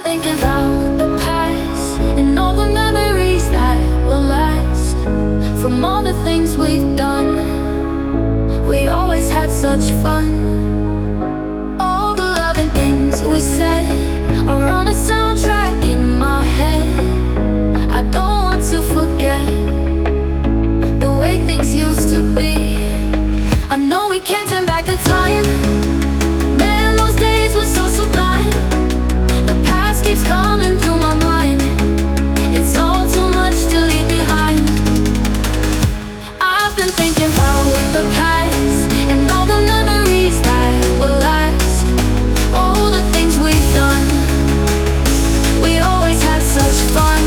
thinking about the past and all the memories that will last. From all the things we've done, we always had such fun. All the loving things we said are on a soundtrack in my head. I don't want to forget the way things used to be. I know we can't turn back the time. Man, those days were so sublime. The past keeps coming through my mind. It's all too much to leave behind. I've been thinking about the past and all the memories that will last. All the things we've done, we always had such fun.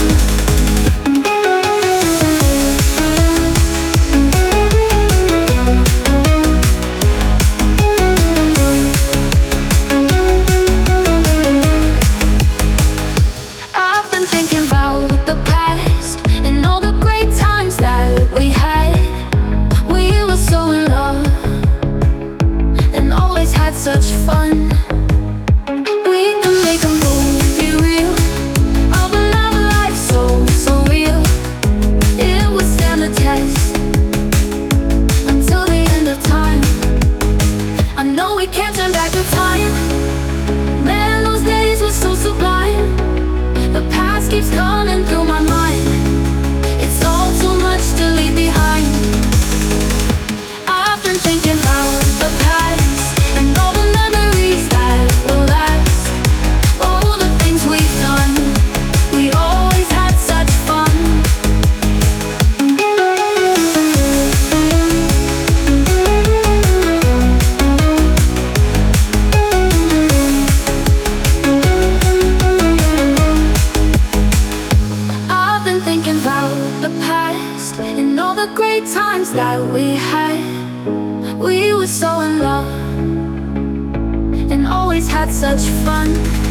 Such fun. We can make a movie real of a love life so real. It would stand the test until the end of time. I know we can't turn back the time. Man, those days were so sublime. The past keeps coming through my mind. It's all too much to leave behind. I've been thinking about the past and all the memories that will last. All the things we've done, we always had such fun. I've been thinking about the past and all the great times that we had. We were so in love and always had such fun.